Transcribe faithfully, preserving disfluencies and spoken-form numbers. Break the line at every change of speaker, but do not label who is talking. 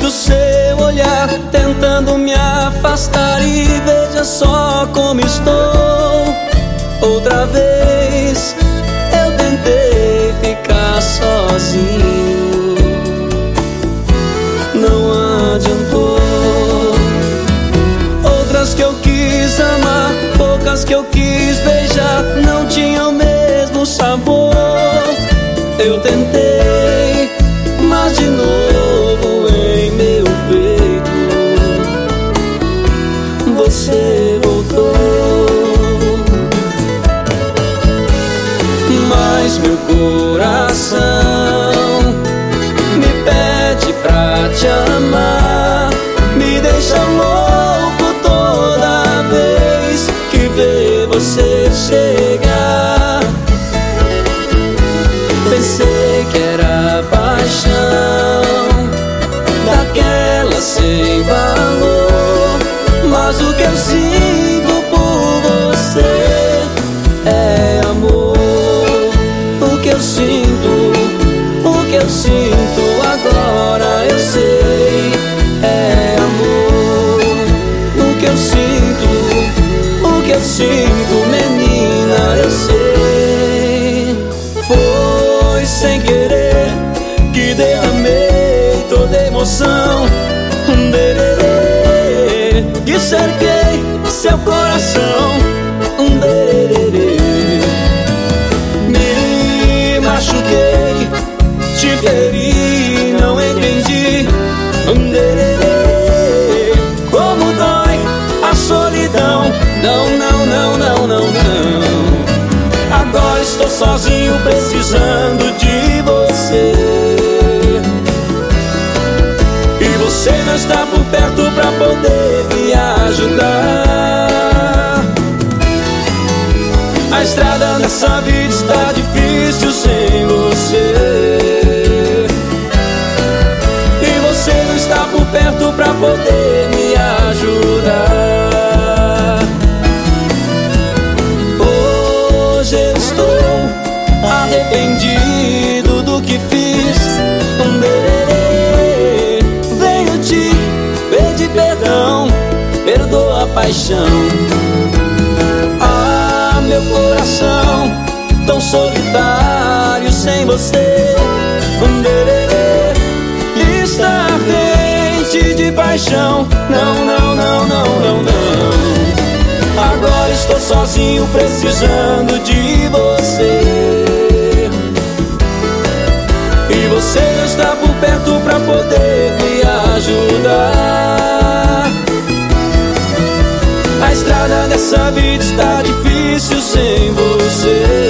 do seu olhar, tentando me afastar, e veja só como estou. Outra vez eu tentei ficar sozinho, não adiantou. Outras que eu quis amar, poucas que eu quis beijar, não tinham o mesmo sabor. Eu tentei, mas de novo em meu peito você voltou. Mas meu coração me pede pra te amar, me deixa louco toda vez que vê você chegar. Pensei que era paixão, daquela sem valor, mas o que eu sinto por você é amor. O que eu sinto, o que eu sinto agora eu sei, é amor. O que eu sinto, o que eu sinto, menina, eu sei. Foi sem querer que derramei toda a emoção, dererê, e cerquei seu coração, dererê. Me machuquei, te feri, não entendi, dererê, como dói a solidão. Não, não, não, não, não, não. Agora estou sozinho precisando de você, e você não está por perto pra poder me ajudar. A estrada nessa vida está difícil sem você, e você não está por perto pra poder me ajudar. Arrependido do que fiz, dererê, venho te pedir perdão, perdoa a paixão. Ah, meu coração tão solitário sem você, dererê, está ardente de paixão. Não, não, não, não, não, não. Agora estou sozinho precisando de você, e você não está por perto pra poder me ajudar. A estrada dessa vida está difícil sem você,